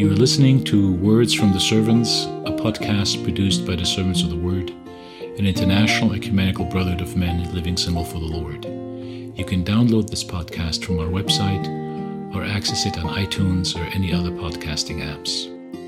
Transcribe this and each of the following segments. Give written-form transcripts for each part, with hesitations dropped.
You are listening to Words from the Servants, a podcast produced by the Servants of the Word, an international ecumenical brotherhood of men living single for the Lord. You can download this podcast from our website or access it on iTunes or any other podcasting apps.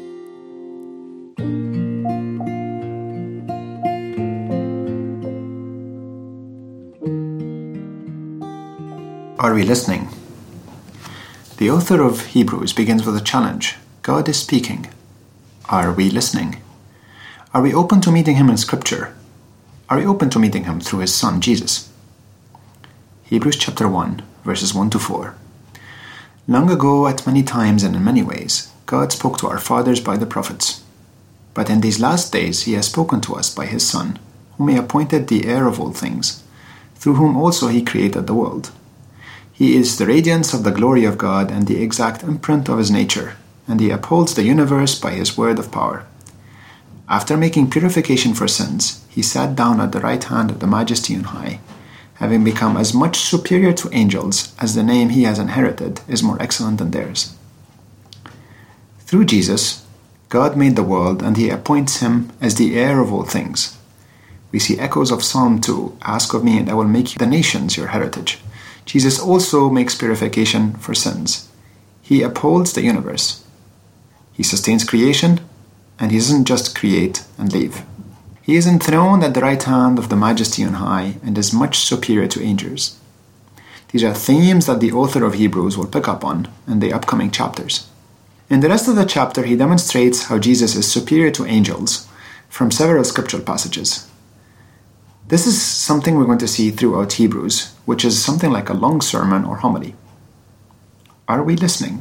Are we listening? The author of Hebrews begins with a challenge. God is speaking. Are we listening? Are we open to meeting Him in Scripture? Are we open to meeting Him through His Son, Jesus? Hebrews chapter 1, verses 1 to 4. Long ago, at many times and in many ways, God spoke to our fathers by the prophets. But in these last days He has spoken to us by His Son, whom He appointed the heir of all things, through whom also He created the world. He is the radiance of the glory of God and the exact imprint of His nature, and He upholds the universe by His word of power. After making purification for sins, He sat down at the right hand of the Majesty on high, having become as much superior to angels as the name He has inherited is more excellent than theirs. Through Jesus, God made the world, and He appoints Him as the heir of all things. We see echoes of Psalm 2, "Ask of me, and I will make the nations your heritage." Jesus also makes purification for sins. He upholds the universe. He sustains creation, and He doesn't just create and leave. He is enthroned at the right hand of the Majesty on high and is much superior to angels. These are themes that the author of Hebrews will pick up on in the upcoming chapters. In the rest of the chapter, he demonstrates how Jesus is superior to angels from several scriptural passages. This is something we're going to see throughout Hebrews, which is something like a long sermon or homily. Are we listening?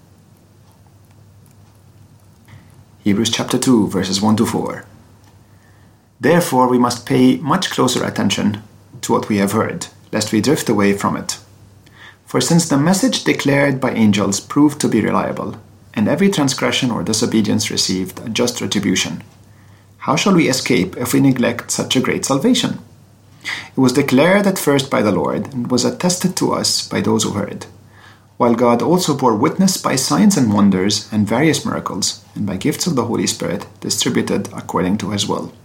Hebrews chapter 2, verses 1 to 4. Therefore, we must pay much closer attention to what we have heard, lest we drift away from it. For since the message declared by angels proved to be reliable, and every transgression or disobedience received a just retribution, how shall we escape if we neglect such a great salvation? It was declared at first by the Lord, and was attested to us by those who heard, while God also bore witness by signs and wonders and various miracles, and by gifts of the Holy Spirit distributed according to His will.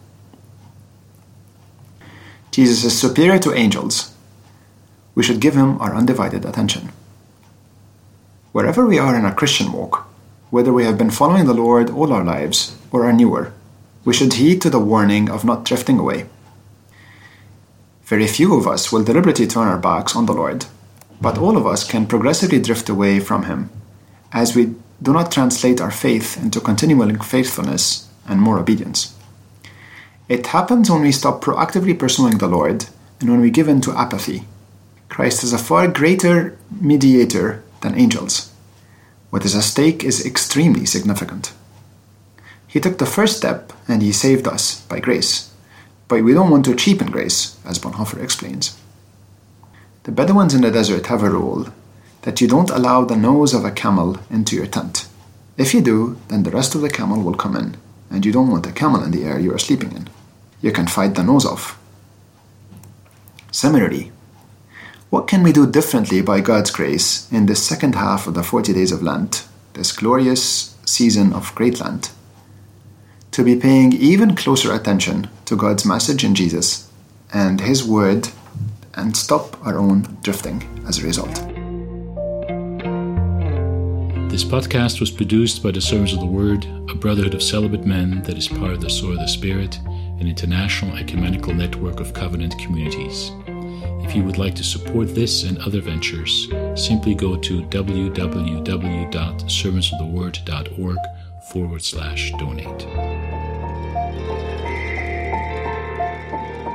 Jesus is superior to angels. We should give Him our undivided attention. Wherever we are in our Christian walk, whether we have been following the Lord all our lives or are newer, we should heed to the warning of not drifting away. Very few of us will deliberately turn our backs on the Lord, but all of us can progressively drift away from Him as we do not translate our faith into continual faithfulness and more obedience. It happens when we stop proactively pursuing the Lord and when we give in to apathy. Christ is a far greater mediator than angels. What is at stake is extremely significant. He took the first step and He saved us by grace. But we don't want to cheapen grace, as Bonhoeffer explains. The Bedouins in the desert have a rule that you don't allow the nose of a camel into your tent. If you do, then the rest of the camel will come in, and you don't want a camel in the air you are sleeping in. You can fight the nose off. Similarly, what can we do differently by God's grace in this second half of the 40 days of Lent, this glorious season of Great Lent, to be paying even closer attention to God's message in Jesus and His word, and stop our own drifting as a result? This podcast was produced by the Servants of the Word, a brotherhood of celibate men that is part of the Sword of the Spirit, an international ecumenical network of covenant communities. If you would like to support this and other ventures, simply go to www.servantsoftheword.org/donate.